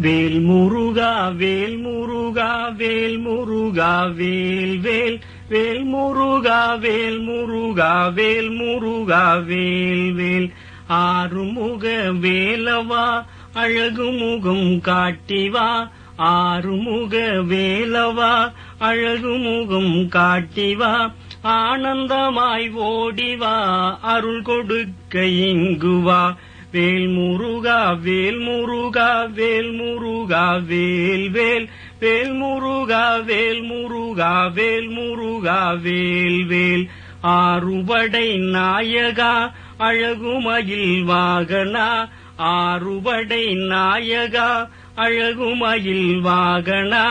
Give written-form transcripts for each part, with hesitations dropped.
வேல் முருகா வேல் முருகா வேல் முருகா வேல் வேல் வேல் முருகா வேல் முருகா வேல் முருகா வேல் வேல் ஆறுமுக வேலவா அழகு முகம் காட்டிவா ஆறுமுக வேலவா அழகு முகம் காட்டிவா ஆனந்தமாய் ஓடிவா அருள் கொடுக்க இங்குவா வேல் முருகா வேல் முருகா வேல் முருகா வேல் வேல் வேல் முருகா வேல் முருகா வேல் முருகா வேல் வேல் ஆறுபடை நாயகா அழகுமயில் வாகனா ஆறுபடை நாயகா அழகுமயில் வாகனா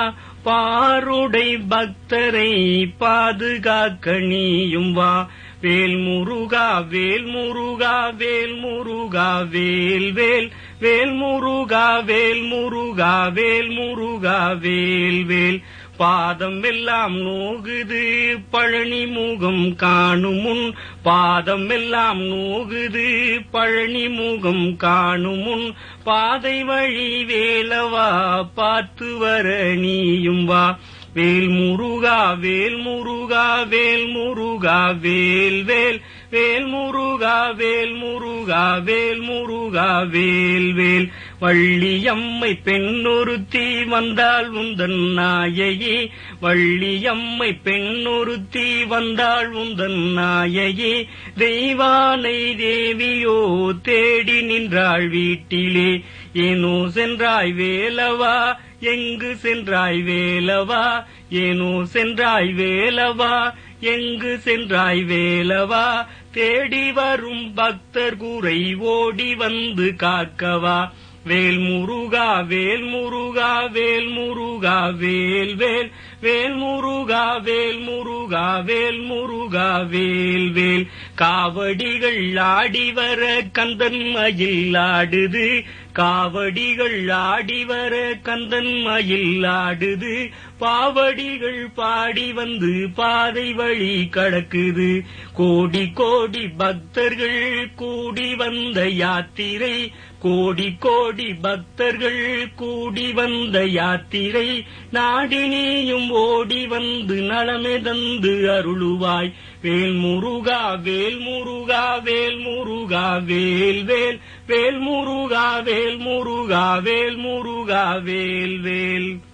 பாருடை பக்தரை பாதுகாக்க நீயும் வா வேல் முருகா வேல் முருகா வேல் முருகா வேல் வேல் வேல் முருகா வேல் முருகா வேல் முருகா வேல் வேல் பாதம் எல்லாம் நோகுது பழனி முகம் காணுமுன் பாதம் எல்லாம் நோகுது பழனி முகம் காணுமுன் பாதை வழி வேலவா பார்த்து வர நீயும் வா வேல் முருகா வேல் முருகா வேல் முருகா வேல் வேல் வேல் முருகா வேல் முருகா வேல் முருகா வேல் வேல் வள்ளியம்மை பெண்ணொருத்தி வந்தாள் உந்தன் நாயகி வள்ளியம்மை பெண்ணொருத்தி வந்தாள் உந்தன் நாயகி தெய்வானை தேவியோ தேடி நின்றாள் வீட்டிலே ஏனோ சென்றாய் வேலவா எங்கு சென்றாய் வேலவா ஏனோ சென்றாய் வேலவா எங்கு சென்றாய் வேலவா தேடி வரும் பக்தர் கூரை ஓடி வந்து காக்கவா வேல் முருகா வேல் முருகா வேல் முருகா வேல் வேல் வேல் முருகா வேல் முருகா வேல் முருகா வேல் வேல் காவடிகள் ஆடி வர கந்தன் மயில் ஆடுது காவடிகள் ஆடி வர கந்தன் மயில் ஆடுது பாவடிகள் பாடி வந்து பாதை வழி கடக்குது கோடி கோடி பக்தர்கள் கூடி வந்த யாத்திரை கோடி கோடி பக்தர்கள் கூடி வந்த யாத்திரை நாடினியும் ஓடி வந்து நலமே தந்து அருளுவாய் வேல் முருகா வேல் முருகா வேல் முருகா வேல் வேல் வேல் முருகா வேல் முருகா வேல் முருகா வேல் வேல்